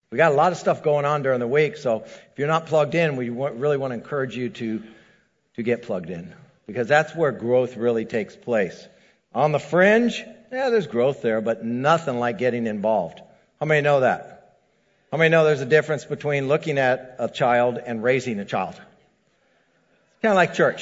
We got a lot of stuff going on during the week, so if you're not plugged in, we really want to encourage you to get plugged in, because that's where growth really takes place. On the fringe, there's growth there, but nothing like getting involved. How many know that? How many know there's a difference between looking at a child and raising a child? It's kind of like church.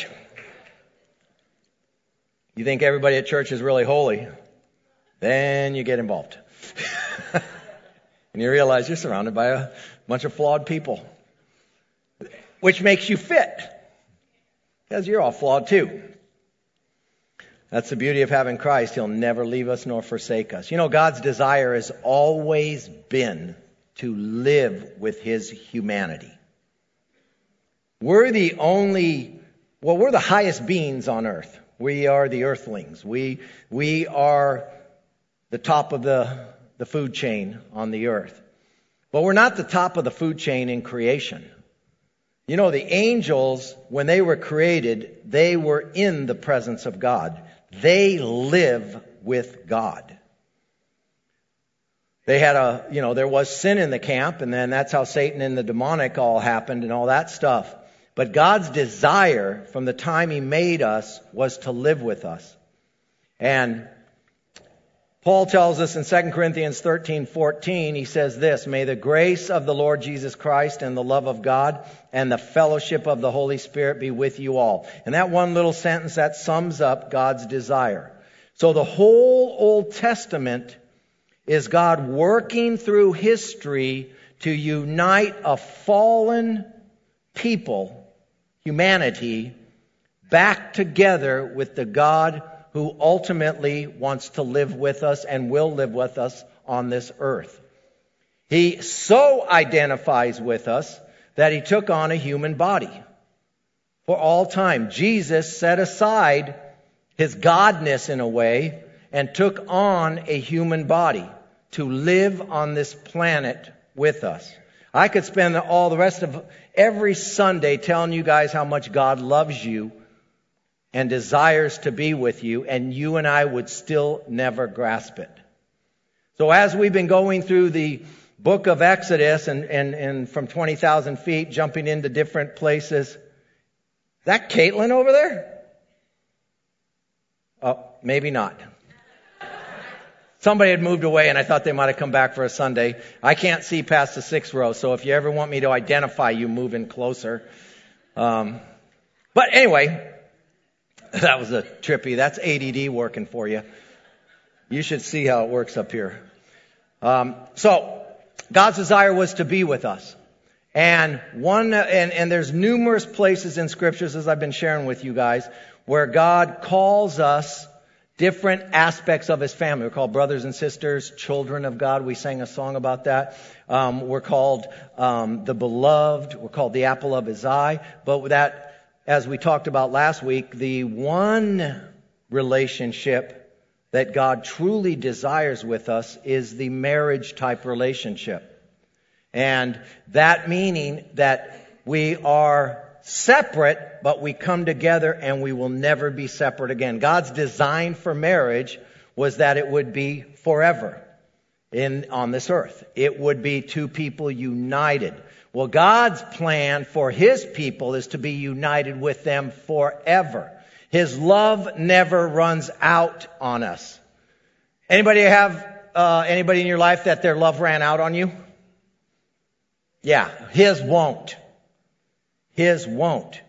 You think everybody at church is really holy, then you get involved. And you realize you're surrounded by a bunch of flawed people, which makes you fit, because you're all flawed too. That's the beauty of having Christ. He'll never leave us nor forsake us. You know, God's desire has always been to live with His humanity. We're the highest beings on earth. We are the earthlings. We are the top of the food chain on the earth. But we're not the top of the food chain in creation. You know, the angels, when they were created, they were in the presence of God. They live with God. They had there was sin in the camp, and then that's how Satan and the demonic all happened and all that stuff. But God's desire from the time He made us was to live with us. And Paul tells us in 2 Corinthians 13:14, he says this, "May the grace of the Lord Jesus Christ and the love of God and the fellowship of the Holy Spirit be with you all." And that one little sentence, that sums up God's desire. So the whole Old Testament is God working through history to unite a fallen people, humanity, back together with the God who ultimately wants to live with us and will live with us on this earth. He so identifies with us that He took on a human body for all time. Jesus set aside His godness in a way and took on a human body to live on this planet with us. I could spend all the rest of every Sunday telling you guys how much God loves you and desires to be with you, and you and I would still never grasp it. So as we've been going through the book of Exodus and from 20,000 feet, jumping into different places, is that Caitlin over there? Oh, maybe not. Somebody had moved away, and I thought they might have come back for a Sunday. I can't see past the 6th row, so if you ever want me to identify you, move in closer. But anyway, that was a trippy. That's ADD working for you. You should see how it works up here. So God's desire was to be with us. And there's numerous places in scriptures, as I've been sharing with you guys, where God calls us different aspects of His family. We're called brothers and sisters, children of God. We sang a song about that. We're called the beloved. We're called the apple of His eye. But that, as we talked about last week, the one relationship that God truly desires with us is the marriage type relationship. And that meaning that we are separate, but we come together and we will never be separate again. God's design for marriage was that it would be forever on this earth. It would be two people united. Well, God's plan for His people is to be united with them forever. His love never runs out on us. Anybody have anybody in your life that their love ran out on you? Yeah, His won't. His won't.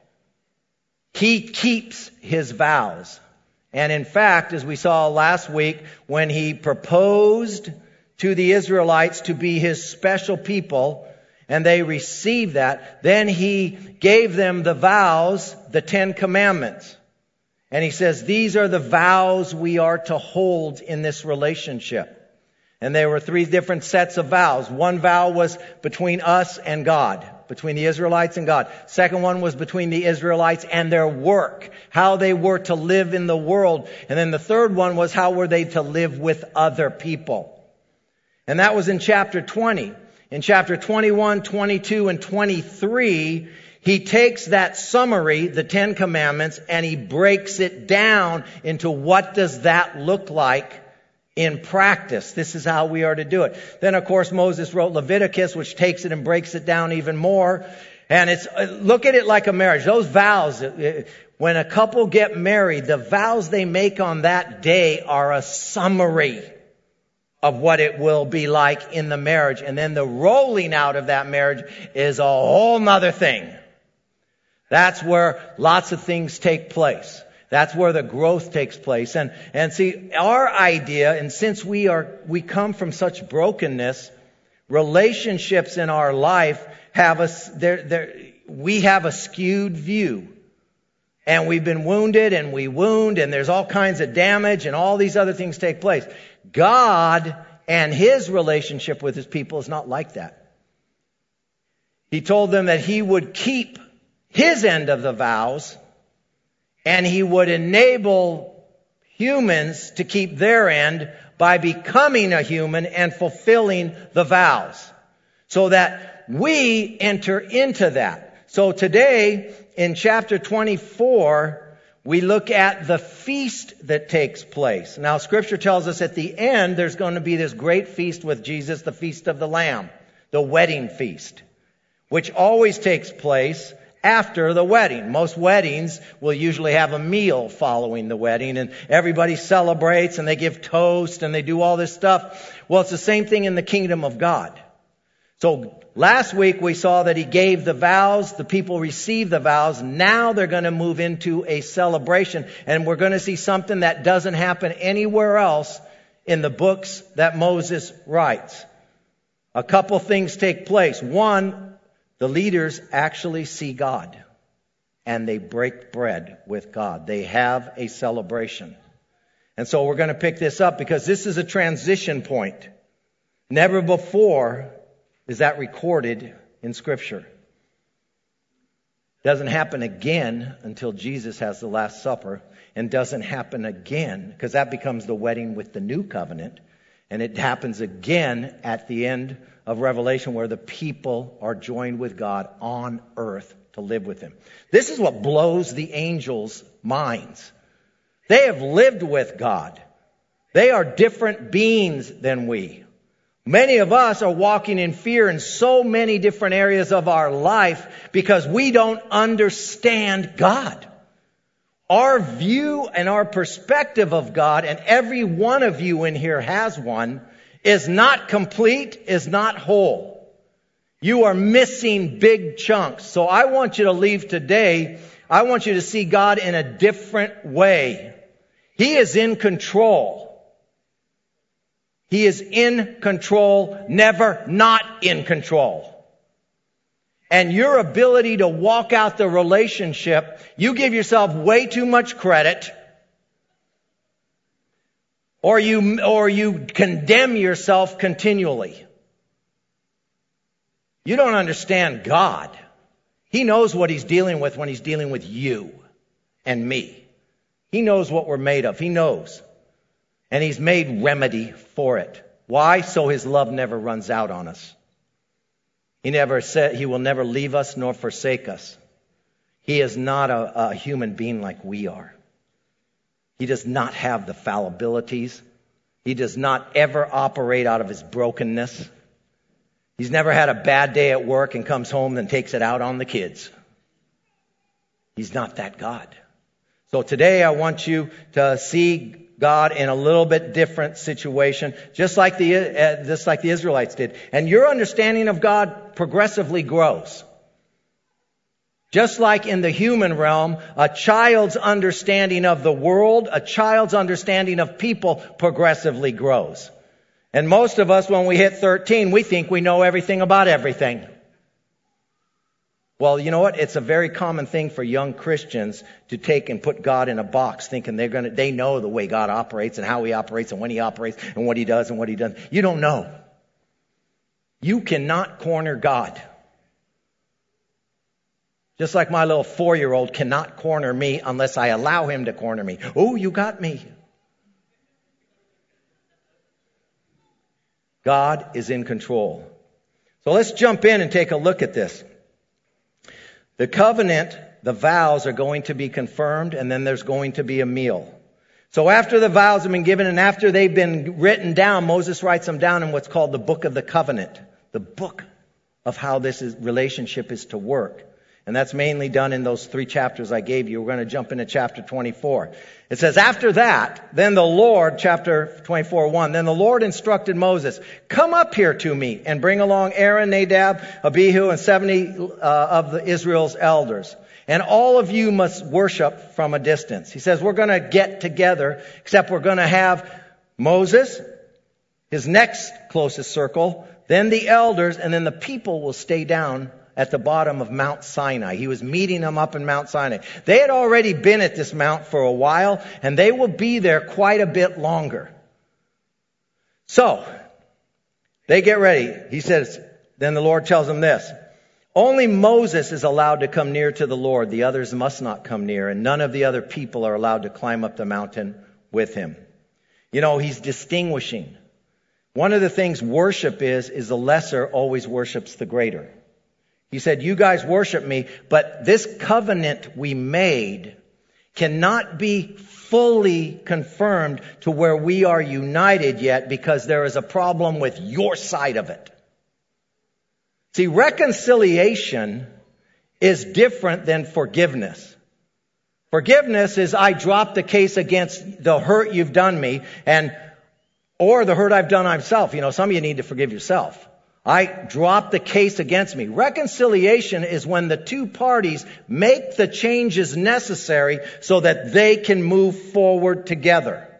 He keeps His vows. And in fact, as we saw last week, when He proposed to the Israelites to be His special people, and they received that, then He gave them the vows, the 10 Commandments. And He says, these are the vows we are to hold in this relationship. And there were 3 different sets of vows. One vow was between us and God, between the Israelites and God. Second one was between the Israelites and their work, how they were to live in the world. And then the third one was how were they to live with other people. And that was in chapter 20. In chapter 21, 22, and 23, He takes that summary, the 10 Commandments, and He breaks it down into what does that look like in practice. This is how we are to do it. Then, of course, Moses wrote Leviticus, which takes it and breaks it down even more. And look at it like a marriage. Those vows, when a couple get married, the vows they make on that day are a summary of what it will be like in the marriage. And then the rolling out of that marriage is a whole nother thing. That's where lots of things take place. That's where the growth takes place. And see, our idea, and since we come from such brokenness, relationships in our life we have a skewed view. And we've been wounded and we wound and there's all kinds of damage and all these other things take place. God and His relationship with His people is not like that. He told them that He would keep His end of the vows and He would enable humans to keep their end by becoming a human and fulfilling the vows so that we enter into that. So today in chapter 24, we look at the feast that takes place. Now, Scripture tells us at the end there's going to be this great feast with Jesus, the Feast of the Lamb, the wedding feast, which always takes place after the wedding. Most weddings will usually have a meal following the wedding, and everybody celebrates, and they give toast, and they do all this stuff. Well, it's the same thing in the kingdom of God. So last week we saw that He gave the vows, the people received the vows. Now they're going to move into a celebration, and we're going to see something that doesn't happen anywhere else in the books that Moses writes. A couple things take place. One, the leaders actually see God, and they break bread with God. They have a celebration. And so we're going to pick this up because this is a transition point. Never before is that recorded in Scripture. Doesn't happen again until Jesus has the Last Supper, and doesn't happen again because that becomes the wedding with the new covenant, and it happens again at the end of Revelation where the people are joined with God on earth to live with Him. This is what blows the angels' minds. They have lived with God. They are different beings than we. Many of us are walking in fear in so many different areas of our life because we don't understand God. Our view and our perspective of God, and every one of you in here has one, is not complete, is not whole. You are missing big chunks. So I want you to leave today, I want you to see God in a different way. He is in control. He is in control, never not in control. And your ability to walk out the relationship, you give yourself way too much credit, or you condemn yourself continually. You don't understand God. He knows what He's dealing with when He's dealing with you and me. He knows what we're made of. He knows. And He's made remedy for it. Why? So His love never runs out on us. He never said He will never leave us nor forsake us. He is not a human being like we are. He does not have the fallibilities. He does not ever operate out of His brokenness. He's never had a bad day at work and comes home and takes it out on the kids. He's not that God. So today I want you to see God in a little bit different situation, just like the Israelites did. And your understanding of God progressively grows. Just like in the human realm, a child's understanding of the world, a child's understanding of people progressively grows. And most of us, when we hit 13, we think we know everything about everything. Well, you know what? It's a very common thing for young Christians to take and put God in a box, thinking they know the way God operates and how He operates and when He operates and what He does and what He doesn't. You don't know. You cannot corner God. Just like my little 4-year-old cannot corner me unless I allow him to corner me. Oh, you got me. God is in control. So let's jump in and take a look at this. The covenant, the vows are going to be confirmed, and then there's going to be a meal. So after the vows have been given and after they've been written down, Moses writes them down in what's called the Book of the Covenant, the book of how this relationship is to work. And that's mainly done in those 3 chapters I gave you. We're going to jump into chapter 24. It says, after that, then the Lord, chapter 24:1, then the Lord instructed Moses, come up here to me and bring along Aaron, Nadab, Abihu, and 70 of Israel's elders. And all of you must worship from a distance. He says, we're going to get together, except we're going to have Moses, his next closest circle, then the elders, and then the people will stay down at the bottom of Mount Sinai. He was meeting them up in Mount Sinai. They had already been at this mount for a while, and they will be there quite a bit longer. So, they get ready. He says, then the Lord tells them this, only Moses is allowed to come near to the Lord. The others must not come near, and none of the other people are allowed to climb up the mountain with him. You know, he's distinguishing. One of the things worship is the lesser always worships the greater. He said, you guys worship me, but this covenant we made cannot be fully confirmed to where we are united yet because there is a problem with your side of it. See, reconciliation is different than forgiveness. Forgiveness is I drop the case against the hurt you've done me or the hurt I've done myself. You know, some of you need to forgive yourself. I drop the case against me. Reconciliation is when the two parties make the changes necessary so that they can move forward together.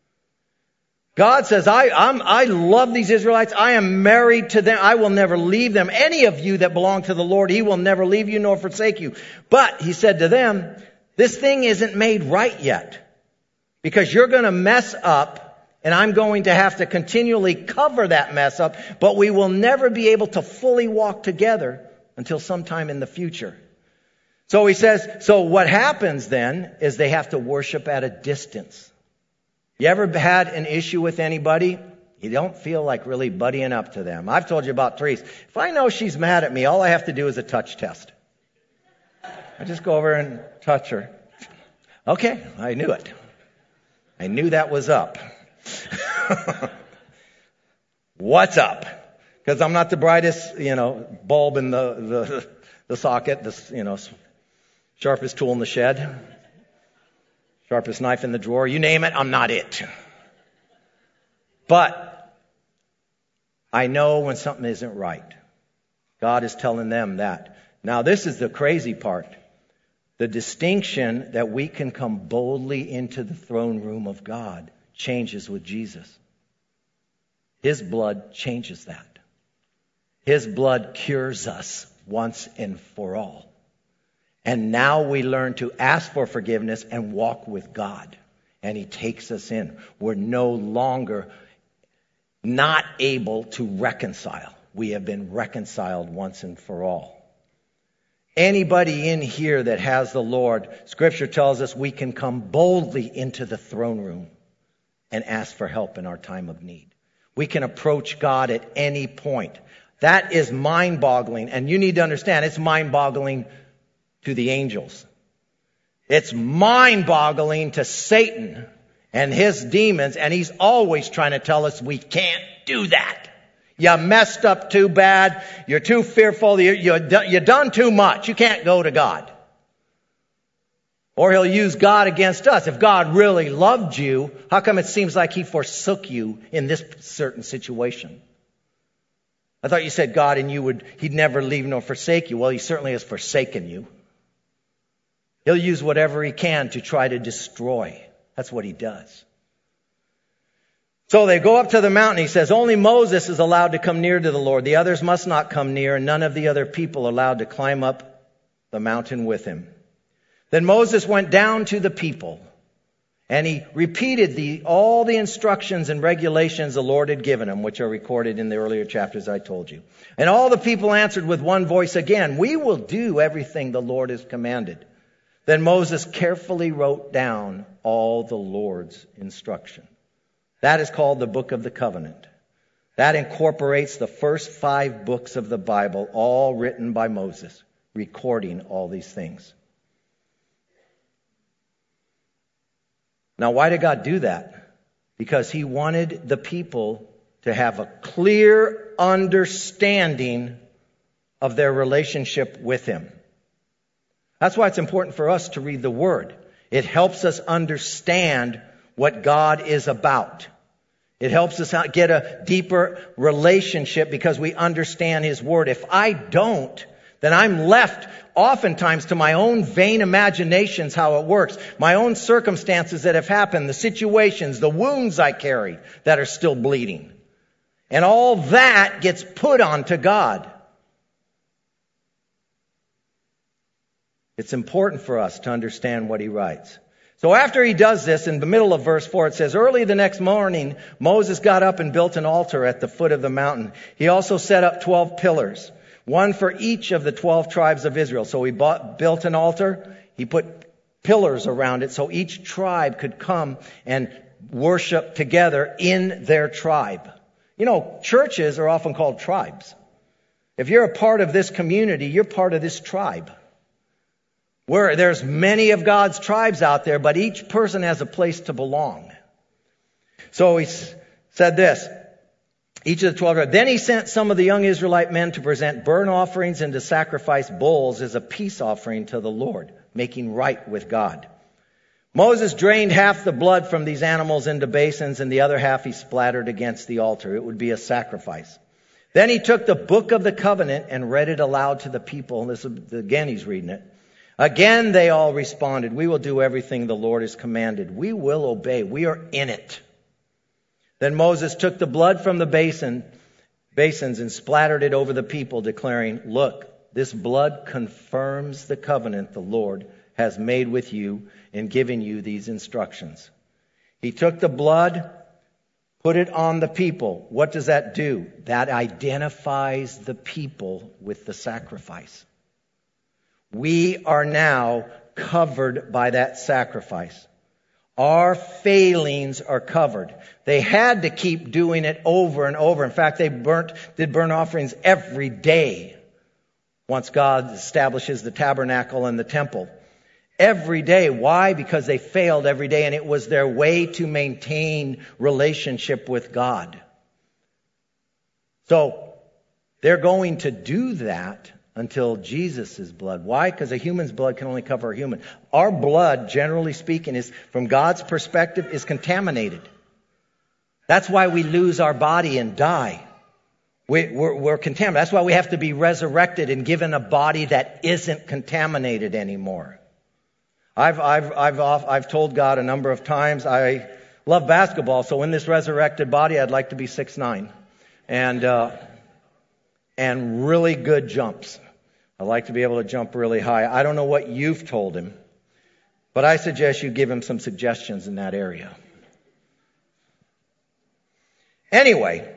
God says, I love these Israelites. I am married to them. I will never leave them. Any of you that belong to the Lord, He will never leave you nor forsake you. But He said to them, this thing isn't made right yet because you're going to mess up. And I'm going to have to continually cover that mess up, but we will never be able to fully walk together until sometime in the future. So he says, so what happens then is they have to worship at a distance. You ever had an issue with anybody? You don't feel like really buddying up to them. I've told you about Therese. If I know she's mad at me, all I have to do is a touch test. I just go over and touch her. Okay, I knew it. I knew that was up. What's up? Because I'm not the brightest, bulb in the socket, sharpest tool in the shed, sharpest knife in the drawer. You name it, I'm not it. But I know when something isn't right. God is telling them that. Now, this is the crazy part. The distinction that we can come boldly into the throne room of God changes with Jesus. His blood changes that. His blood cures us once and for all. And now we learn to ask for forgiveness and walk with God. And He takes us in. We're no longer not able to reconcile. We have been reconciled once and for all. Anybody in here that has the Lord, Scripture tells us we can come boldly into the throne room and ask for help in our time of need. We can approach God at any point. That is mind-boggling. And you need to understand, it's mind-boggling to the angels. It's mind-boggling to Satan and his demons. And he's always trying to tell us we can't do that. You messed up too bad. You're too fearful. You've done too much. You can't go to God. Or He'll use God against us. If God really loved you, how come it seems like He forsook you in this certain situation? I thought you said God and He'd never leave nor forsake you. Well, He certainly has forsaken you. He'll use whatever He can to try to destroy. That's what He does. So they go up to the mountain. He says, only Moses is allowed to come near to the Lord. The others must not come near, and none of the other people are allowed to climb up the mountain with him. Then Moses went down to the people, and he repeated all the instructions and regulations the Lord had given him, which are recorded in the earlier chapters I told you. And all the people answered with one voice again, we will do everything the Lord has commanded. Then Moses carefully wrote down all the Lord's instruction. That is called the Book of the Covenant. That incorporates the first 5 books of the Bible, all written by Moses, recording all these things. Now, why did God do that? Because he wanted the people to have a clear understanding of their relationship with him. That's why it's important for us to read the Word. It helps us understand what God is about. It helps us get a deeper relationship because we understand his Word. If I don't, then I'm left oftentimes to my own vain imaginations how it works, my own circumstances that have happened, the situations, the wounds I carry that are still bleeding. And all that gets put onto God. It's important for us to understand what he writes. So after he does this, in the middle of verse 4, it says, early the next morning, Moses got up and built an altar at the foot of the mountain. He also set up 12 pillars, one for each of the 12 tribes of Israel. So he built an altar. He put pillars around it so each tribe could come and worship together in their tribe. You know, churches are often called tribes. If you're a part of this community, you're part of this tribe. Where there's many of God's tribes out there, but each person has a place to belong. So he said this, each of the 12 tribes. Then he sent some of the young Israelite men to present burnt offerings and to sacrifice bulls as a peace offering to the Lord, making right with God. Moses drained half the blood from these animals into basins, and the other half he splattered against the altar. It would be a sacrifice. Then he took the book of the covenant and read it aloud to the people. This again, he's reading it. Again, they all responded, we will do everything the Lord has commanded. We will obey. We are in it. Then Moses took the blood from the basins and splattered it over the people, declaring, look, this blood confirms the covenant the Lord has made with you in giving you these instructions. He took the blood, put it on the people. What does that do? That identifies the people with the sacrifice. We are now covered by that sacrifice. Our failings are covered. They had to keep doing it over and over. In fact, they did burnt offerings every day once God establishes the tabernacle and the temple. Every day. Why? Because they failed every day, and it was their way to maintain relationship with God. So they're going to do that until Jesus' blood. Why? Because a human's blood can only cover a human. Our blood, generally speaking, is, from God's perspective, is contaminated. That's why we lose our body and die. We're contaminated. That's why we have to be resurrected and given a body that isn't contaminated anymore. I've told God a number of times, I love basketball, so in this resurrected body, I'd like to be 6'9", and really good jumps. I like to be able to jump really high. I don't know what you've told him, but I suggest you give him some suggestions in that area. Anyway,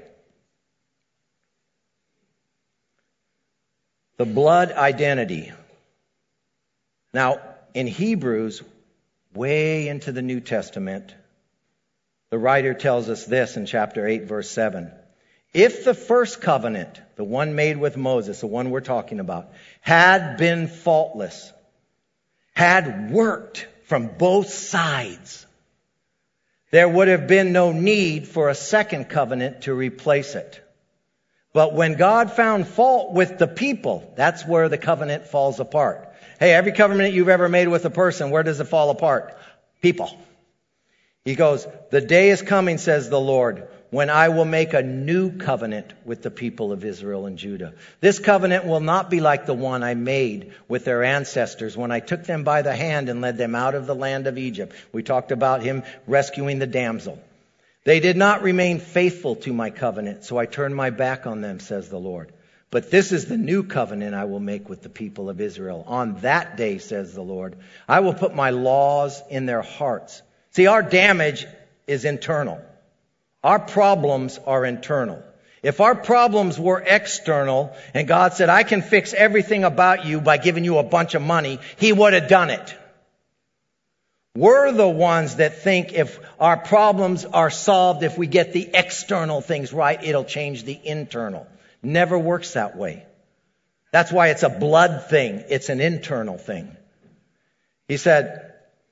the blood identity. Now, in Hebrews, way into the New Testament, the writer tells us this in chapter 8, verse 7. If the first covenant, the one made with Moses, the one we're talking about, had been faultless, had worked from both sides, there would have been no need for a second covenant to replace it. But when God found fault with the people, that's where the covenant falls apart. Hey, every covenant you've ever made with a person, where does it fall apart? People. He goes, the day is coming, says the Lord, when I will make a new covenant with the people of Israel and Judah. This covenant will not be like the one I made with their ancestors when I took them by the hand and led them out of the land of Egypt. We talked about him rescuing the damsel. They did not remain faithful to my covenant, so I turned my back on them, says the Lord. But this is the new covenant I will make with the people of Israel. On that day, says the Lord, I will put my laws in their hearts. See, our damage is internal. Our problems are internal. If our problems were external and God said, I can fix everything about you by giving you a bunch of money, he would have done it. We're the ones that think if our problems are solved, if we get the external things right, it'll change the internal. Never works that way. That's why it's a blood thing. It's an internal thing. He said,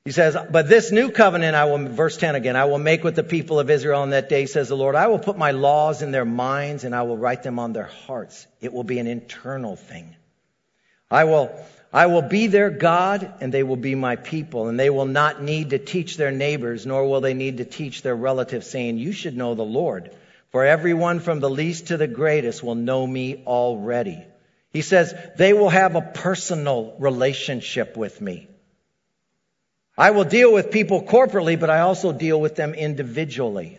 He says, but this new covenant verse 10 again, I will make with the people of Israel on that day, says the Lord. I will put my laws in their minds and I will write them on their hearts. It will be an internal thing. I will be their God and they will be my people, and they will not need to teach their neighbors, nor will they need to teach their relatives, saying, you should know the Lord. For everyone from the least to the greatest will know me already. He says they will have a personal relationship with me. I will deal with people corporately, but I also deal with them individually.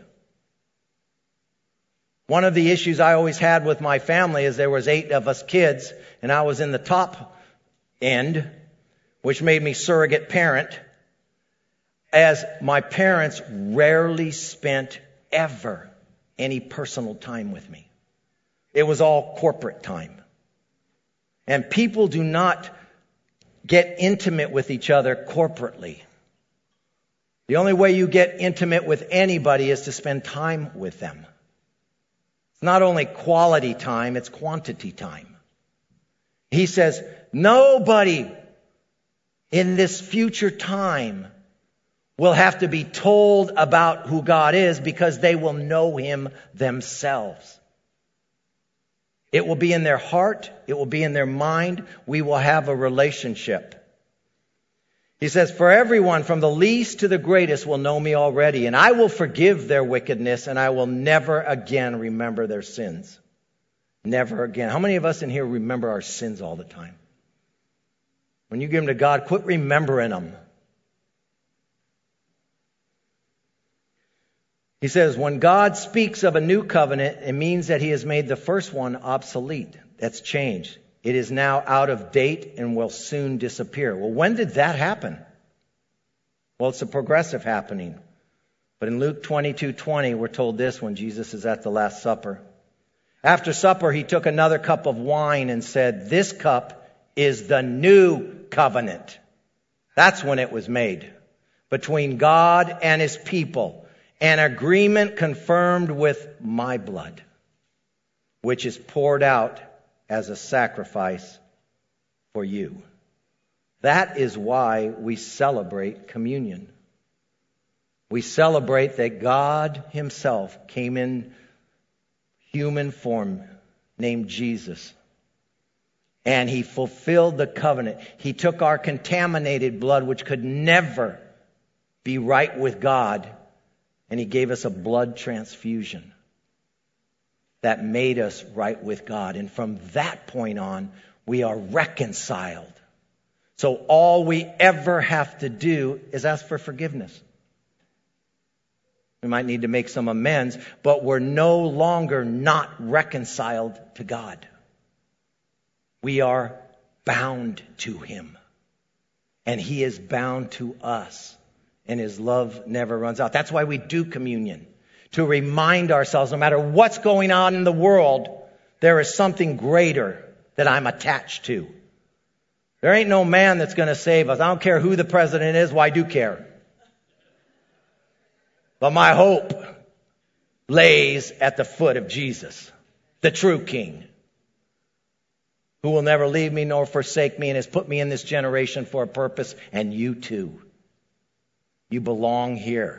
One of the issues I always had with my family is there was 8 of us kids, and I was in the top end, which made me surrogate parent, as my parents rarely spent ever any personal time with me. It was all corporate time. And people do not get intimate with each other corporately. The only way you get intimate with anybody is to spend time with them. It's not only quality time, it's quantity time. He says, nobody in this future time will have to be told about who God is, because they will know Him themselves. It will be in their heart. It will be in their mind. We will have a relationship. He says, for everyone from the least to the greatest will know me already, and I will forgive their wickedness, and I will never again remember their sins. Never again. How many of us in here remember our sins all the time? When you give them to God, quit remembering them. He says, when God speaks of a new covenant, it means that He has made the first one obsolete. That's changed. It is now out of date and will soon disappear. Well, when did that happen? Well, it's a progressive happening. But in Luke 22:20, we're told this when Jesus is at the Last Supper. After supper, He took another cup of wine and said, this cup is the new covenant. That's when it was made between God and His people. An agreement confirmed with my blood, which is poured out as a sacrifice for you. That is why we celebrate communion. We celebrate that God Himself came in human form, named Jesus, and He fulfilled the covenant. He took our contaminated blood, which could never be right with God, and He gave us a blood transfusion that made us right with God. And from that point on, we are reconciled. So all we ever have to do is ask for forgiveness. We might need to make some amends, but we're no longer not reconciled to God. We are bound to Him, and He is bound to us, and His love never runs out. That's why we do communion. To remind ourselves, no matter what's going on in the world, there is something greater that I'm attached to. There ain't no man that's going to save us. I don't care who the president is. Well, I do care. But my hope lays at the foot of Jesus, the true King, who will never leave me nor forsake me and has put me in this generation for a purpose, and you too. You belong here.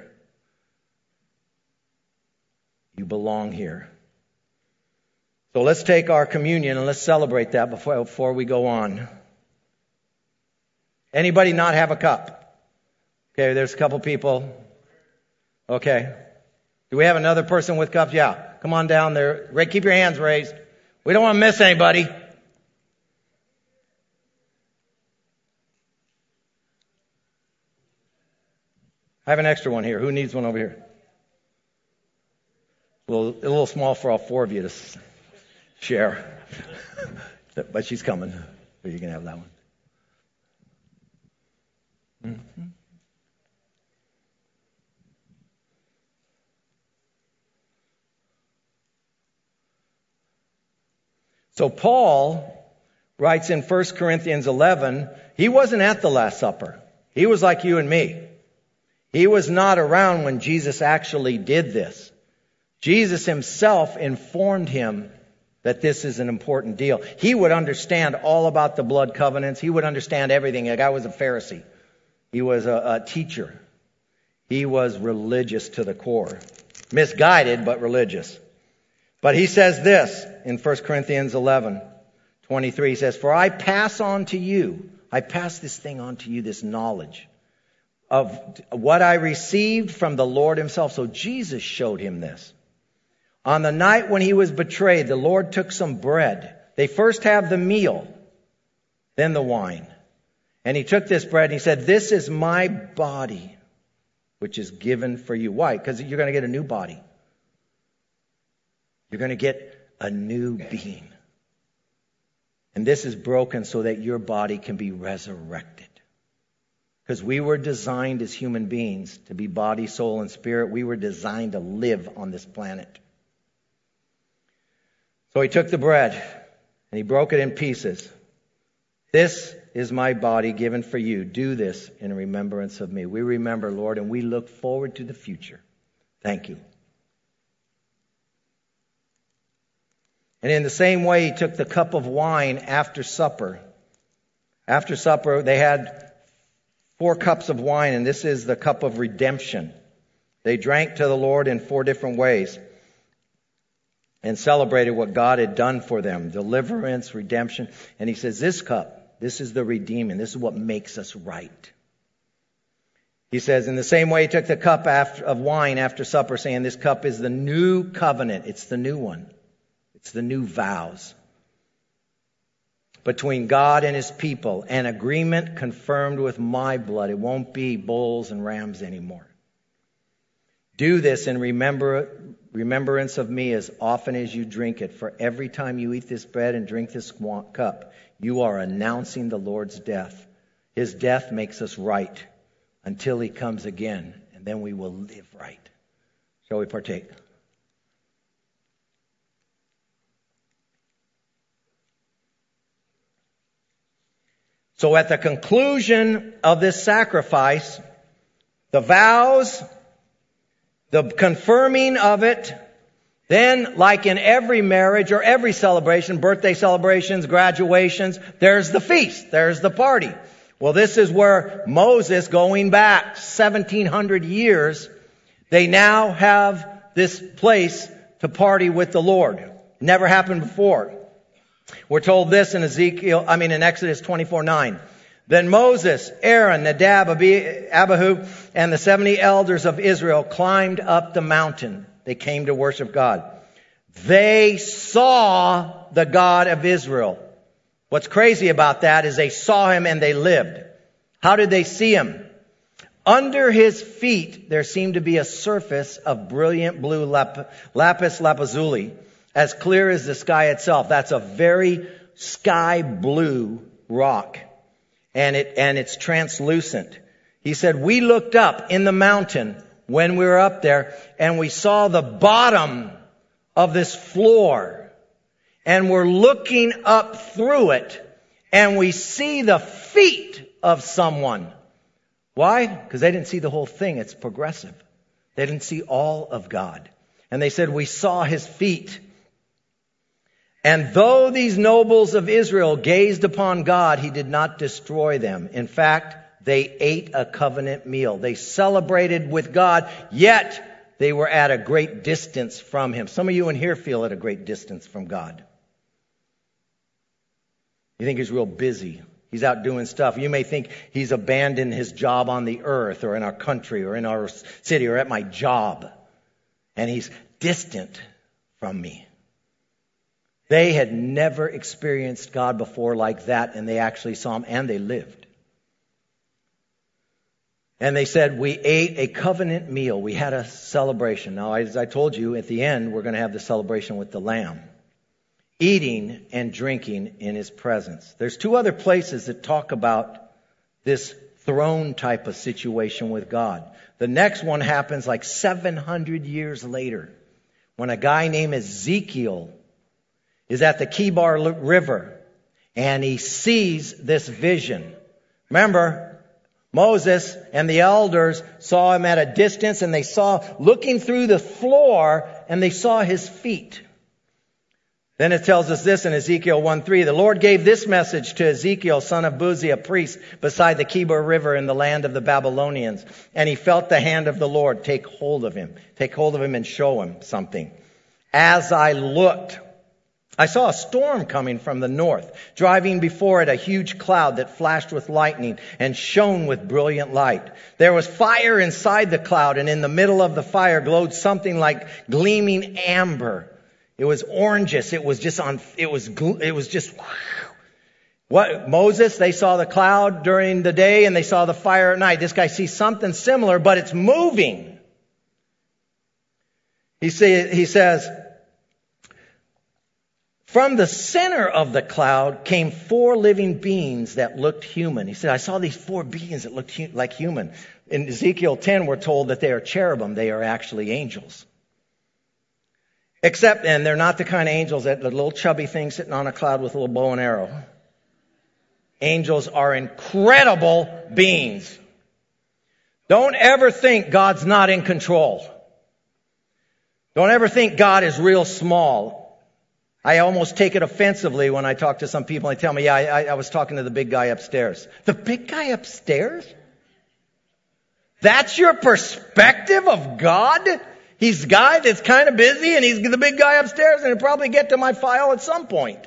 You belong here. So let's take our communion and let's celebrate that before we go on. Anybody not have a cup? Okay, there's a couple people. Okay. Do we have another person with cups? Yeah. Come on down there. Ray, keep your hands raised. We don't want to miss anybody. I have an extra one here. Who needs one over here? A little small for all 4 of you to share. But she's coming. So you can have that one. Mm-hmm. So Paul writes in 1 Corinthians 11, he wasn't at the Last Supper. He was like you and me. He was not around when Jesus actually did this. Jesus Himself informed him that this is an important deal. He would understand all about the blood covenants. He would understand everything. The guy was a Pharisee. He was a teacher. He was religious to the core. Misguided, but religious. But he says this in 1 Corinthians 11:23. He says, "For I pass on to you," I pass this thing on to you, this knowledge of what I received from the Lord himself. So Jesus showed him this. On the night when he was betrayed, the Lord took some bread. They first have the meal, then the wine. And he took this bread and he said, "This is my body, which is given for you." Why? Because you're going to get a new body. You're going to get a new being. And this is broken so that your body can be resurrected. Because we were designed as human beings to be body, soul, and spirit. We were designed to live on this planet. So he took the bread and he broke it in pieces. "This is my body given for you. Do this in remembrance of me." We remember, Lord, and we look forward to the future. Thank you. And in the same way, he took the cup of wine after supper. After supper, they had 4 cups of wine, and this is the cup of redemption. They drank to the Lord in 4 different ways and celebrated what God had done for them. Deliverance, redemption. And he says, this cup, this is the redeeming. This is what makes us right. He says, in the same way, he took the cup of wine after supper, saying, "This cup is the new covenant." It's the new one. It's the new vows between God and his people. An agreement confirmed with my blood. It won't be bulls and rams anymore. "Do this in remembrance of me as often as you drink it. For every time you eat this bread and drink this cup, you are announcing the Lord's death. His death makes us right until he comes again, and then we will live right." Shall we partake? So at the conclusion of this sacrifice, the vows, the confirming of it, then like in every marriage or every celebration, birthday celebrations, graduations, there's the feast, there's the party. Well, this is where Moses, going back 1,700 years, they now have this place to party with the Lord. Never happened before. We're told this in Exodus 24:9. "Then Moses, Aaron, Nadab, Abihu, and the 70 elders of Israel climbed up the mountain." They came to worship God. "They saw the God of Israel." What's crazy about that is they saw him and they lived. How did they see him? Under his feet, there seemed to be a surface of brilliant blue lapis lazuli, as clear as the sky itself. That's a very sky blue rock. And it's translucent. He said, "We looked up in the mountain when we were up there, and we saw the bottom of this floor. And we're looking up through it, and we see the feet of someone." Why? Because they didn't see the whole thing. It's progressive. They didn't see all of God. And they said, "We saw his feet. And though these nobles of Israel gazed upon God, he did not destroy them. In fact, they ate a covenant meal. They celebrated with God, yet they were at a great distance from him." Some of you in here feel at a great distance from God. You think he's real busy. He's out doing stuff. You may think he's abandoned his job on the earth or in our country or in our city or at my job. And he's distant from me. They had never experienced God before like that, and they actually saw him, and they lived. And they said, "We ate a covenant meal." We had a celebration. Now, as I told you, at the end, we're going to have the celebration with the Lamb. Eating and drinking in his presence. There's 2 other places that talk about this throne type of situation with God. The next one happens like 700 years later, when a guy named Ezekiel is at the Kibar River, and he sees this vision. Remember, Moses and the elders saw him at a distance, and they saw, looking through the floor, and they saw his feet. Then it tells us this in Ezekiel 1:3. The Lord gave this message to Ezekiel, son of Buzi, a priest, beside the Kebor River in the land of the Babylonians. And he felt the hand of the Lord take hold of him. Take hold of him and show him something. As I looked, I saw a storm coming from the north, driving before it a huge cloud that flashed with lightning and shone with brilliant light. There was fire inside the cloud, and in the middle of the fire glowed something like gleaming amber. It was oranges. It was just what Moses, they saw the cloud during the day and they saw the fire at night. This guy sees something similar, but it's moving. He says, from the center of the cloud came 4 living beings that looked human. He said, I saw these 4 beings that looked like human. In Ezekiel 10, we're told that they are cherubim. They are actually angels. Except, and they're not the kind of angels that the little chubby thing sitting on a cloud with a little bow and arrow. Angels are incredible beings. Don't ever think God's not in control. Don't ever think God is real small. I almost take it offensively when I talk to some people and they tell me, yeah, I was talking to the big guy upstairs. The big guy upstairs? That's your perspective of God? He's the guy that's kind of busy and he's the big guy upstairs and he'll probably get to my file at some point.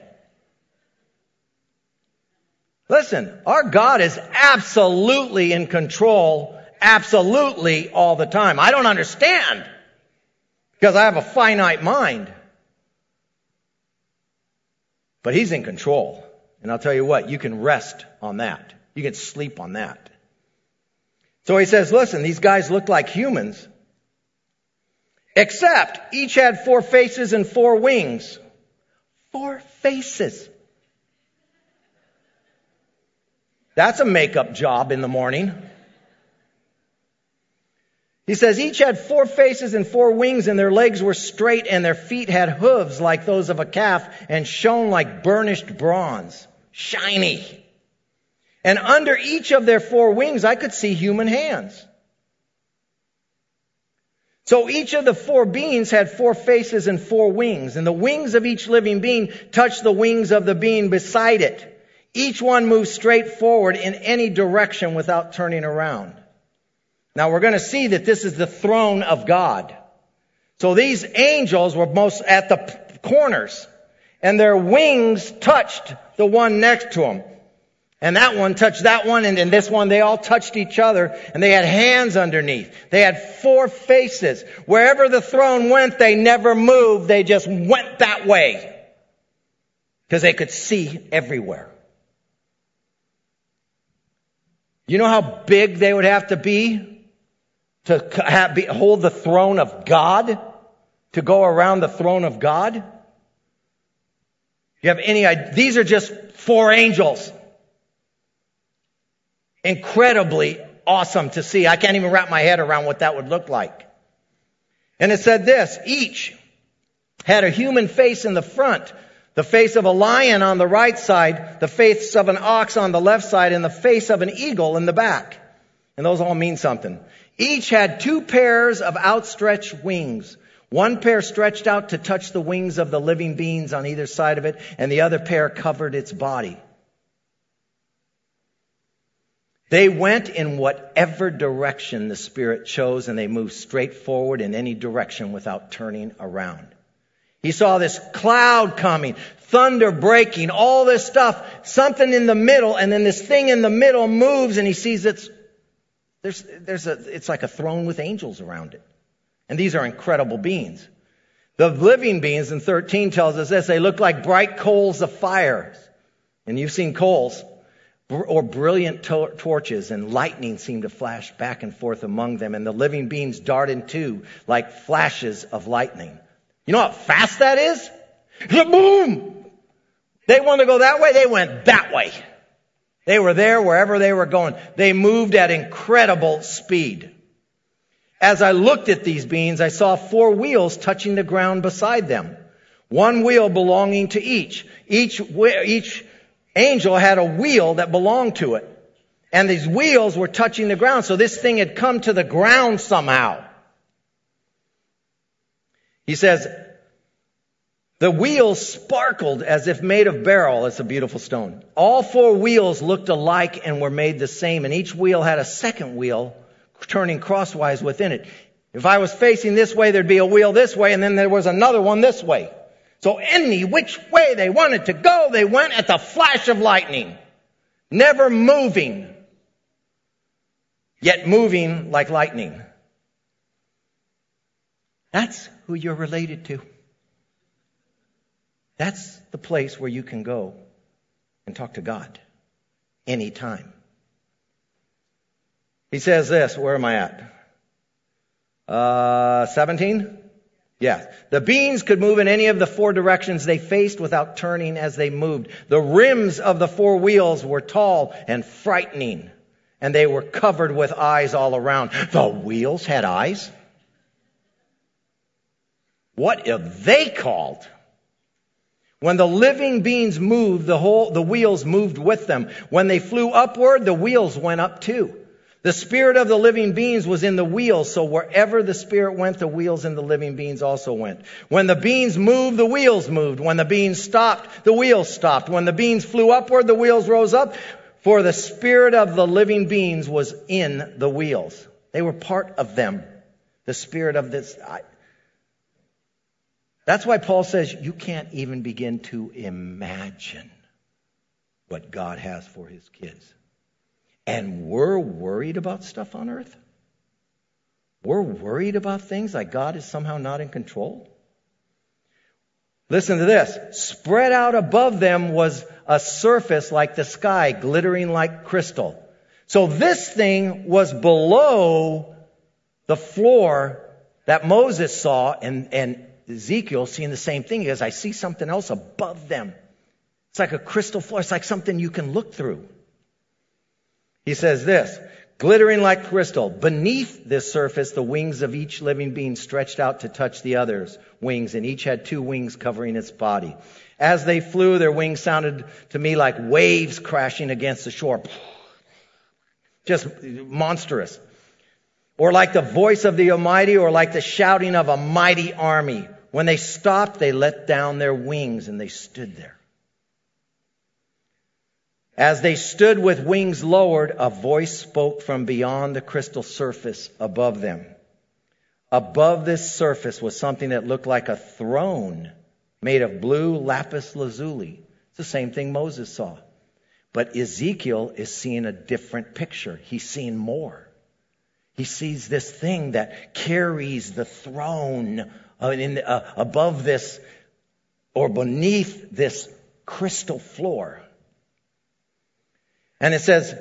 Listen, our God is absolutely in control, absolutely all the time. I don't understand because I have a finite mind. But He's in control. And I'll tell you what, you can rest on that. You can sleep on that. So He says, listen, these guys look like humans. Except each had 4 faces and 4 wings. 4 faces. That's a makeup job in the morning. He says each had 4 faces and 4 wings, and their legs were straight, and their feet had hooves like those of a calf, and shone like burnished bronze. Shiny. And under each of their 4 wings, I could see human hands. So each of the 4 beings had 4 faces and 4 wings, and the wings of each living being touched the wings of the being beside it. Each one moved straight forward in any direction without turning around. Now we're going to see that this is the throne of God. So these angels were most at the corners, and their wings touched the one next to them. And that one touched that one, and this one, they all touched each other, and they had hands underneath. They had 4 faces. Wherever the throne went, they never moved. They just went that way. Because they could see everywhere. You know how big they would have to be to hold the throne of God? To go around the throne of God? You have any idea? These are just 4 angels. Incredibly awesome to see. I can't even wrap my head around what that would look like. And it said this, each had a human face in the front, the face of a lion on the right side, the face of an ox on the left side, and the face of an eagle in the back. And those all mean something. Each had 2 pairs of outstretched wings. One pair stretched out to touch the wings of the living beings on either side of it, and the other pair covered its body. They went in whatever direction the Spirit chose, and they moved straight forward in any direction without turning around. He saw this cloud coming, thunder breaking, all this stuff, something in the middle, and then this thing in the middle moves, and he sees it's like a throne with angels around it. And these are incredible beings. The living beings in 13 tells us this, they look like bright coals of fire. And you've seen coals. Or brilliant torches, and lightning seemed to flash back and forth among them, and the living beings darted too, like flashes of lightning. You know how fast that is? Boom! They wanted to go that way, they went that way. They were there wherever they were going. They moved at incredible speed. As I looked at these beings, I saw 4 wheels touching the ground beside them. 1 wheel belonging to each. Each angel had a wheel that belonged to it. And these wheels were touching the ground. So this thing had come to the ground somehow. He says, The wheels sparkled as if made of beryl. It's a beautiful stone. All 4 wheels looked alike and were made the same, and each wheel had a second wheel turning crosswise within it. If I was facing this way, there'd be a wheel this way, and then there was another one this way. So any which way they wanted to go, they went at the flash of lightning, never moving, yet moving like lightning. That's who you're related to. That's the place where you can go and talk to God anytime. He says this, where am I at? 17? Yeah. The beings could move in any of the 4 directions they faced without turning as they moved. The rims of the 4 wheels were tall and frightening, and they were covered with eyes all around. The wheels had eyes? What are they called? When the living beings moved, the wheels moved with them. When they flew upward, the wheels went up too. The spirit of the living beings was in the wheels, so wherever the spirit went, the wheels and the living beings also went. When the beings moved, the wheels moved. When the beings stopped, the wheels stopped. When the beings flew upward, the wheels rose up. For the spirit of the living beings was in the wheels. They were part of them. The spirit of this. That's why Paul says you can't even begin to imagine what God has for his kids. And we're worried about stuff on earth? We're worried about things like God is somehow not in control? Listen to this. Spread out above them was a surface like the sky, glittering like crystal. So this thing was below the floor that Moses saw, and Ezekiel seeing the same thing. He goes, I see something else above them. It's like a crystal floor. It's like something you can look through. He says this, glittering like crystal. Beneath this surface, the wings of each living being stretched out to touch the other's wings, and each had 2 wings covering its body. As they flew, their wings sounded to me like waves crashing against the shore. Just monstrous. Or like the voice of the Almighty, or like the shouting of a mighty army. When they stopped, they let down their wings and they stood there. As they stood with wings lowered, a voice spoke from beyond the crystal surface above them. Above this surface was something that looked like a throne made of blue lapis lazuli. It's the same thing Moses saw. But Ezekiel is seeing a different picture. He's seeing more. He sees this thing that carries the throne above this or beneath this crystal floor. And it says,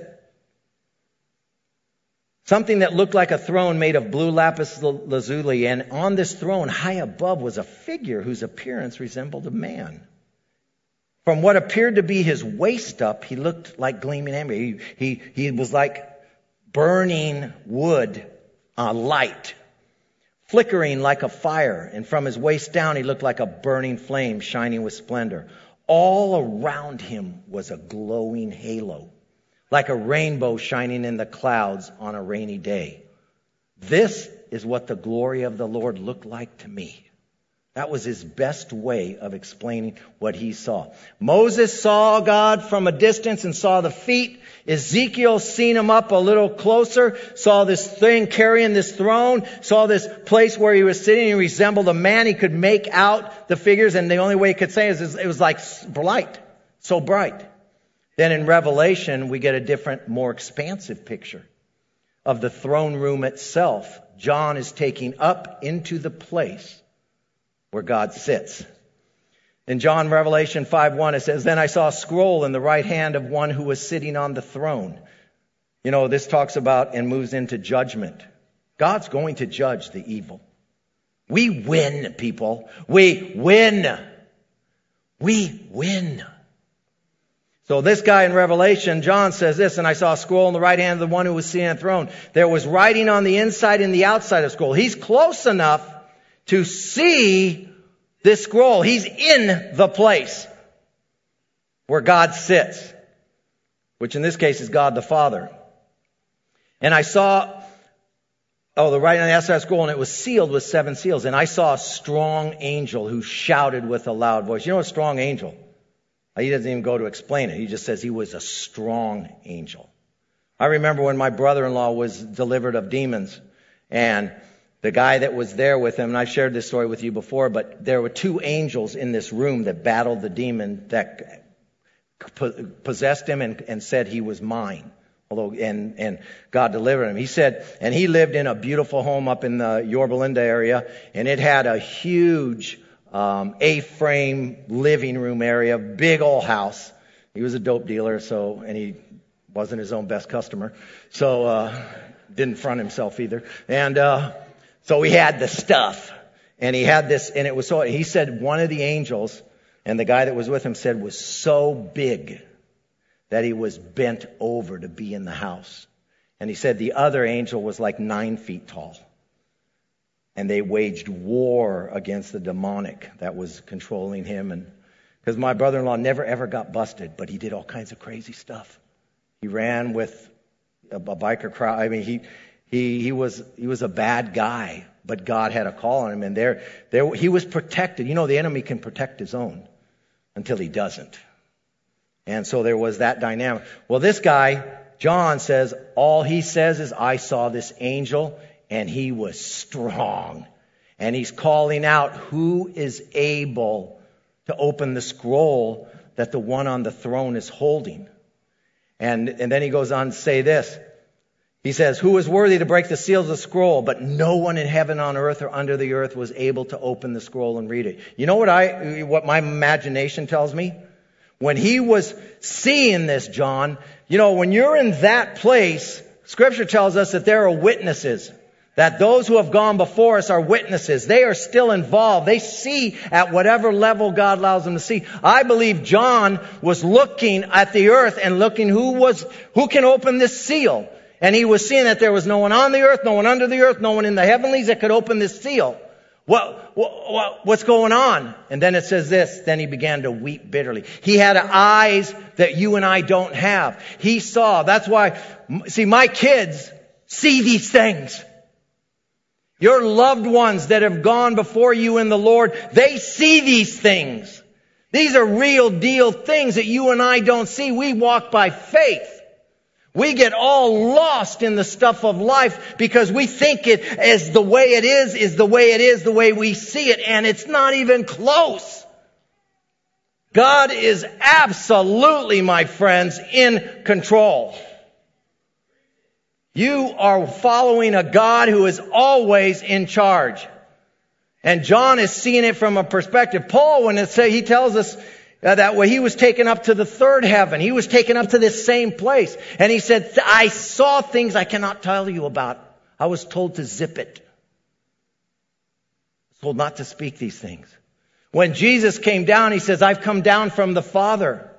something that looked like a throne made of blue lapis lazuli. And on this throne, high above, was a figure whose appearance resembled a man. From what appeared to be his waist up, he looked like gleaming amber. He was like burning wood, light, flickering like a fire. And from his waist down, he looked like a burning flame shining with splendor. All around him was a glowing halo, like a rainbow shining in the clouds on a rainy day. This is what the glory of the Lord looked like to me. That was his best way of explaining what he saw. Moses saw God from a distance and saw the feet. Ezekiel seen him up a little closer, saw this thing carrying this throne, saw this place where he was sitting. He resembled a man. He could make out the figures, and the only way he could say is it was like light, so bright. Then in Revelation, we get a different, more expansive picture of the throne room itself. John is taking up into the place where God sits. In Revelation 5:1, it says, Then I saw a scroll in the right hand of one who was sitting on the throne. You know, this talks about and moves into judgment. God's going to judge the evil. We win, people. We win. We win. So this guy in Revelation, John says this, and I saw a scroll in the right hand of the one who was sitting on the throne. There was writing on the inside and the outside of the scroll. He's close enough to see this scroll. He's in the place where God sits, which in this case is God the Father. And I saw the writing on the outside scroll, and it was sealed with 7 seals. And I saw a strong angel who shouted with a loud voice. You know a strong angel? He doesn't even go to explain it. He just says he was a strong angel. I remember when my brother-in-law was delivered of demons, and the guy that was there with him, and I've shared this story with you before, but there were 2 angels in this room that battled the demon that possessed him and said he was mine. Although, and God delivered him. He said, and he lived in a beautiful home up in the Yorba Linda area, and it had a huge A-frame living room area, big old house. He was a dope dealer, and he wasn't his own best customer, so didn't front himself either. And so he had the stuff, and he had this, and it was so. He said one of the angels, and the guy that was with him said, was so big that he was bent over to be in the house. And he said the other angel was like 9 feet tall. And they waged war against the demonic that was controlling him. And because my brother-in-law never ever got busted, but he did all kinds of crazy stuff. He ran with a biker crowd. I mean, he was a bad guy, but God had a call on him, and there he was protected. You know, the enemy can protect his own until he doesn't. And so there was that dynamic. Well, this guy, John, says, all he says is, I saw this angel, and he was strong. And he's calling out, who is able to open the scroll that the one on the throne is holding? And then he goes on to say this. He says, who is worthy to break the seals of the scroll? But no one in heaven, on earth, or under the earth was able to open the scroll and read it. You know what my imagination tells me? When he was seeing this, John, you know, when you're in that place, Scripture tells us that there are witnesses. That those who have gone before us are witnesses. They are still involved. They see at whatever level God allows them to see. I believe John was looking at the earth and looking who can open this seal. And he was seeing that there was no one on the earth, no one under the earth, no one in the heavenlies that could open this seal. What's going on? And then it says this, then he began to weep bitterly. He had eyes that you and I don't have. He saw. That's why, see, my kids see these things. Your loved ones that have gone before you in the Lord, they see these things. These are real deal things that you and I don't see. We walk by faith. We get all lost in the stuff of life because we think it as the way it is the way it is, the way we see it, and it's not even close. God is absolutely, my friends, in control. You are following a God who is always in charge. And John is seeing it from a perspective. Paul, when he tells us that way, he was taken up to the 3rd heaven. He was taken up to this same place. And he said, I saw things I cannot tell you about. I was told to zip it. I was told not to speak these things. When Jesus came down, he says, I've come down from the Father.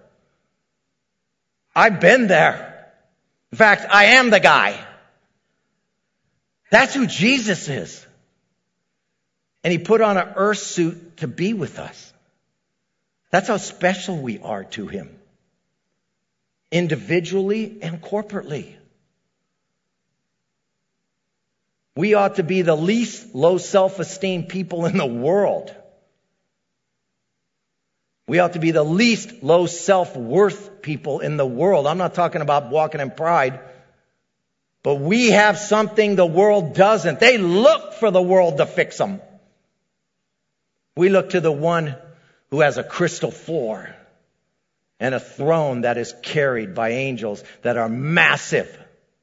I've been there. In fact, I am the guy. That's who Jesus is. And he put on an earth suit to be with us. That's how special we are to him. Individually and corporately. We ought to be the least low self-esteem people in the world. We ought to be the least low self-worth people in the world. I'm not talking about walking in pride. But we have something the world doesn't. They look for the world to fix them. We look to the one who has a crystal floor and a throne that is carried by angels that are massive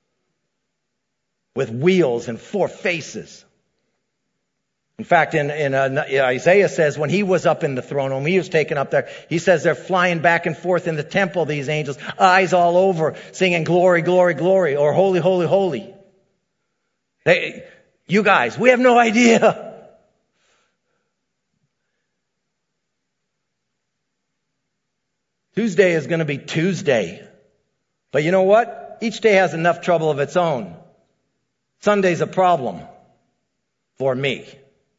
with wheels and 4 faces. In fact, in Isaiah says when he was up in the throne room, he was taken up there. He says they're flying back and forth in the temple, these angels, eyes all over, singing glory, glory, glory, or holy, holy, holy. You guys, we have no idea. Tuesday is going to be Tuesday. But you know what? Each day has enough trouble of its own. Sunday's a problem for me.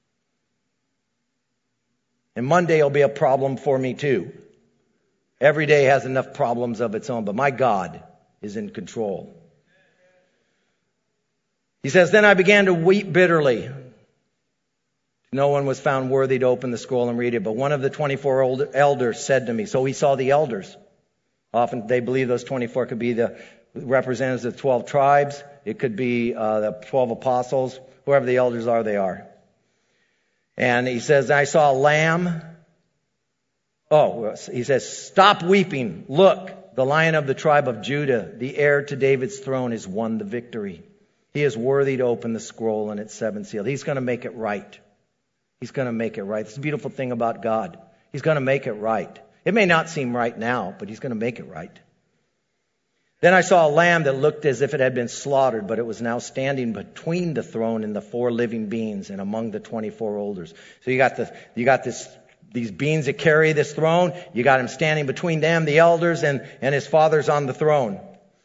And Monday will be a problem for me too. Every day has enough problems of its own, but my God is in control. He says, then I began to weep bitterly. No one was found worthy to open the scroll and read it, but one of the 24 elders said to me, so he saw the elders. Often they believe those 24 could be the representatives of the 12 tribes. It could be the 12 apostles. Whoever the elders are, they are. And he says, I saw a lamb. Oh, he says, stop weeping. Look, the Lion of the tribe of Judah, the heir to David's throne, has won the victory. He is worthy to open the scroll and its 7 seals. He's going to make it right. He's going to make it right. It's the beautiful thing about God. He's going to make it right. It may not seem right now, but He's going to make it right. Then I saw a lamb that looked as if it had been slaughtered, but it was now standing between the throne and the 4 living beings and among the 24 elders. So you got these beings that carry this throne. You got Him standing between them, the elders, and His Father's on the throne.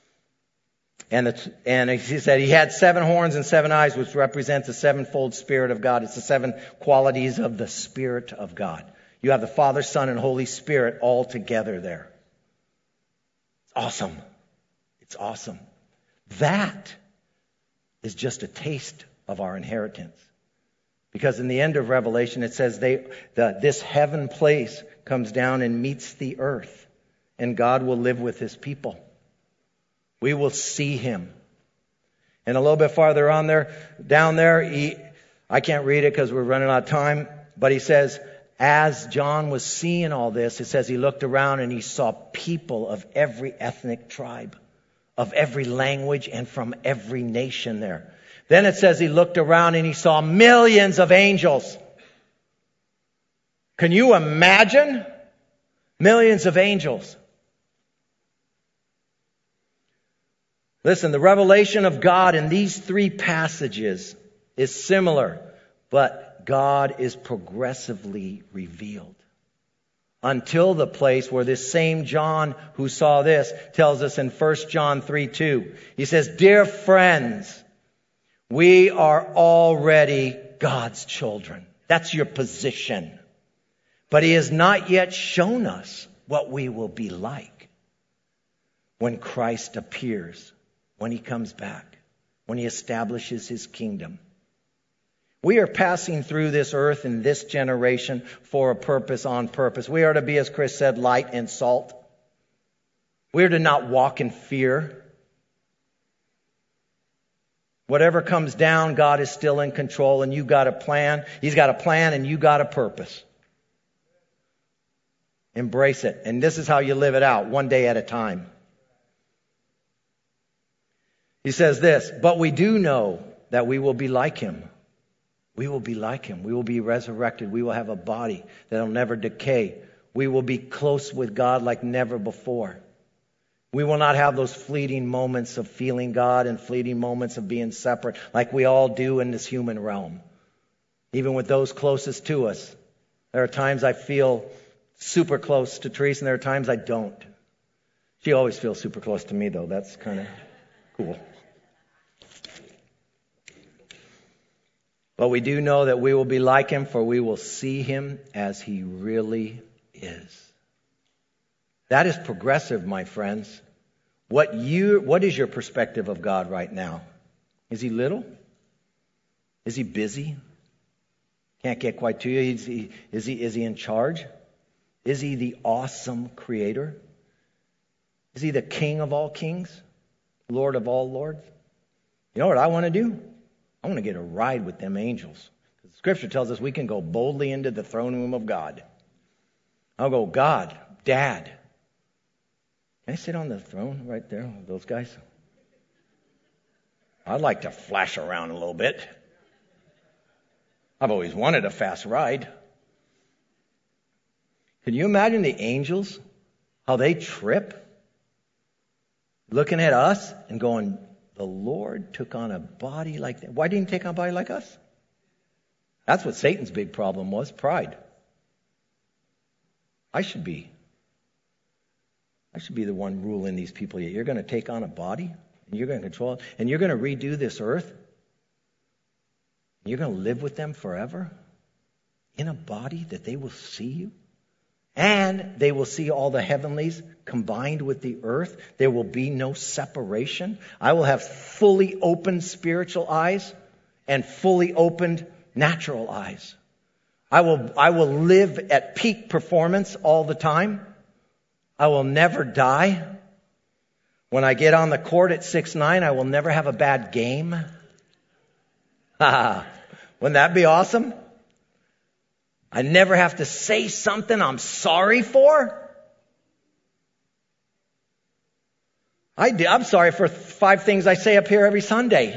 And he said he had 7 horns and 7 eyes, which represents the 7-fold Spirit of God. It's the 7 qualities of the Spirit of God. You have the Father, Son, and Holy Spirit all together there. It's awesome. It's awesome. That is just a taste of our inheritance. Because in the end of Revelation, it says this heaven place comes down and meets the earth, and God will live with His people. We will see Him. And a little bit farther on there, down there, I can't read it because we're running out of time, but he says, as John was seeing all this, it says he looked around and he saw people of every ethnic tribe, of every language, and from every nation there. Then it says he looked around and he saw millions of angels. Can you imagine? Millions of angels. Listen, the revelation of God in these 3 passages is similar, but God is progressively revealed. Until the place where this same John who saw this tells us in 1 John 3:2. He says, dear friends, we are already God's children. That's your position. But He has not yet shown us what we will be like when Christ appears. When He comes back, when He establishes His kingdom. We are passing through this earth in this generation for a purpose, on purpose. We are to be, as Chris said, light and salt. We are to not walk in fear. Whatever comes down, God is still in control, and you got a plan. He's got a plan, and you got a purpose. Embrace it. And this is how you live it out, one day at a time. He says this, but we do know that we will be like Him. We will be like Him. We will be resurrected. We will have a body that will never decay. We will be close with God like never before. We will not have those fleeting moments of feeling God and fleeting moments of being separate like we all do in this human realm. Even with those closest to us. There are times I feel super close to Teresa, and there are times I don't. She always feels super close to me, though. That's kind of cool. But we do know that we will be like Him, for we will see Him as He really is. That is progressive, my friends. What is your perspective of God right now? Is He little? Is He busy? Can't get quite to you. Is he in charge? Is He the awesome Creator? Is He the King of all kings? Lord of all lords? You know what I want to do? I want to get a ride with them angels. The Scripture tells us we can go boldly into the throne room of God. I'll go, God, Dad. Can I sit on the throne right there with those guys? I'd like to flash around a little bit. I've always wanted a fast ride. Can you imagine the angels? How they trip? Looking at us and going, the Lord took on a body like that. Why didn't He take on a body like us? That's what Satan's big problem was, pride. I should be the one ruling these people. You're going to take on a body, and you're going to control it, and you're going to redo this earth. You're going to live with them forever in a body that they will see you And they will see all the heavenlies combined with the earth. There will be no separation. I will have fully opened spiritual eyes and fully opened natural eyes. I will live at peak performance all the time. I will never die. When I get on the court at 6'9", I will never have a bad game. Wouldn't that be awesome? I never have to say something I'm sorry for. I'm sorry for 5 things I say up here every Sunday.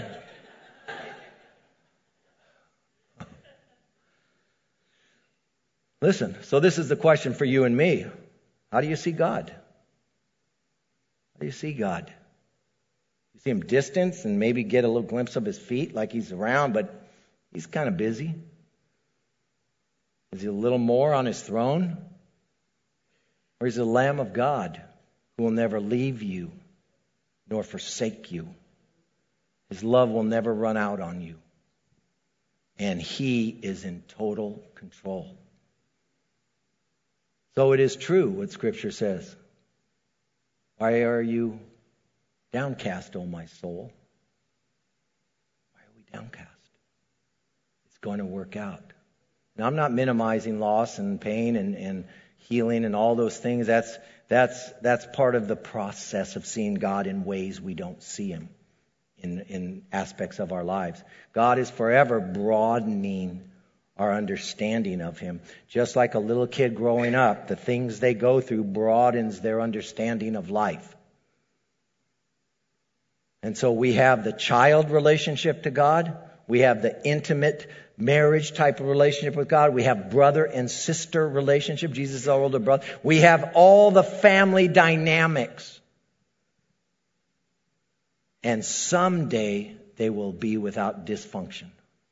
Listen, so this is the question for you and me. How do you see God? How do you see God? You see him distant and maybe get a little glimpse of his feet like he's around, but he's kind of busy. Is he a little more on his throne? Or is he the Lamb of God who will never leave you nor forsake you? His love will never run out on you. And he is in total control. So it is true what Scripture says. Why are you downcast, O my soul? Why are we downcast? It's going to work out. Now, I'm not minimizing loss and pain and healing and all those things. That's part of the process of seeing God in ways we don't see him in aspects of our lives. God is forever broadening our understanding of him. Just like a little kid growing up, the things they go through broadens their understanding of life. And so we have the child relationship to God. We have the intimate marriage type of relationship with God. We have brother and sister relationship. Jesus is our older brother. We have all the family dynamics. And someday they will be without dysfunction.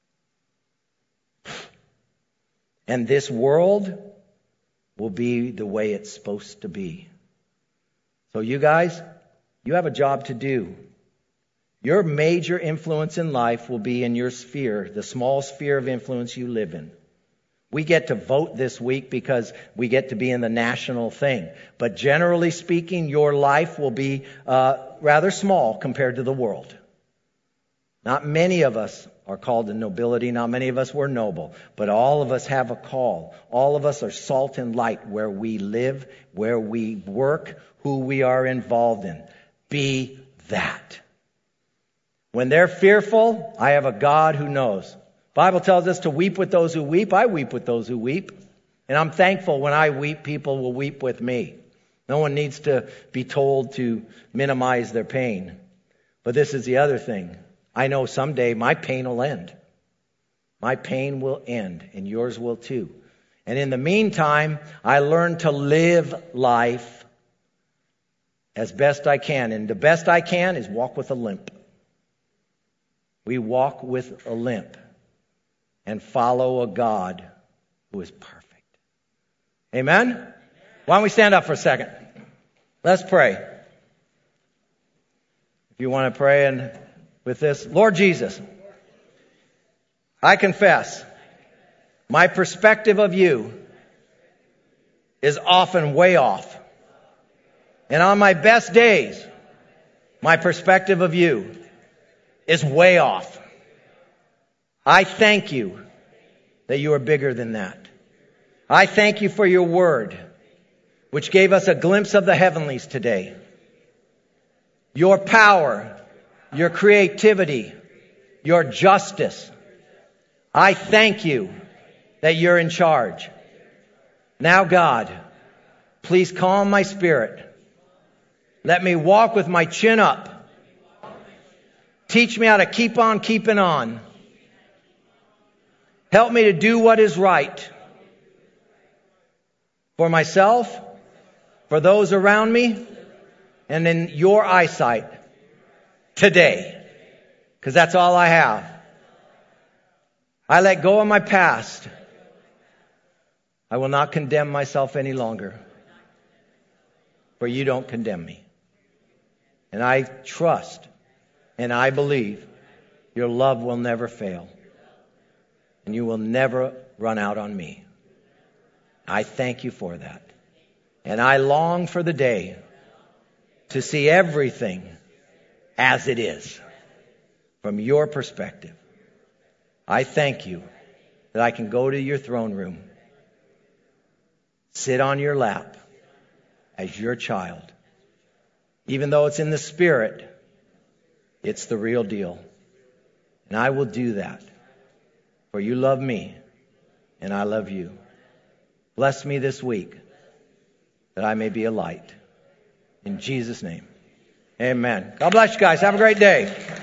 And this world will be the way it's supposed to be. So you guys, you have a job to do. Your major influence in life will be in your sphere, the small sphere of influence you live in. We get to vote this week because we get to be in the national thing. But generally speaking, your life will be rather small compared to the world. Not many of us are called to nobility. Not many of us were noble. But all of us have a call. All of us are salt and light where we live, where we work, who we are involved in. Be that. When they're fearful, I have a God who knows. The Bible tells us to weep with those who weep. I weep with those who weep. And I'm thankful when I weep, people will weep with me. No one needs to be told to minimize their pain. But this is the other thing. I know someday my pain will end. My pain will end, and yours will too. And in the meantime, I learn to live life as best I can. And the best I can is walk with a limp. We walk with a limp and follow a God who is perfect. Amen? Why don't we stand up for a second? Let's pray. If you want to pray and with this, Lord Jesus, I confess my perspective of you is often way off. And on my best days, my perspective of you is way off. I thank you that you are bigger than that. I thank you for your word, which gave us a glimpse of the heavenlies today. Your power, your creativity, your justice. I thank you that you're in charge. Now, God, please calm my spirit. Let me walk with my chin up. Teach me how to keep on keeping on. Help me to do what is right. For myself, for those around me, and in your eyesight today. Because that's all I have. I let go of my past. I will not condemn myself any longer. For you don't condemn me. And I trust and I believe your love will never fail. And you will never run out on me. I thank you for that. And I long for the day to see everything as it is from your perspective. I thank you that I can go to your throne room, sit on your lap as your child. Even though it's in the spirit, it's the real deal. And I will do that. For you love me and I love you. Bless me this week that I may be a light. In Jesus' name. Amen. God bless you guys. Have a great day.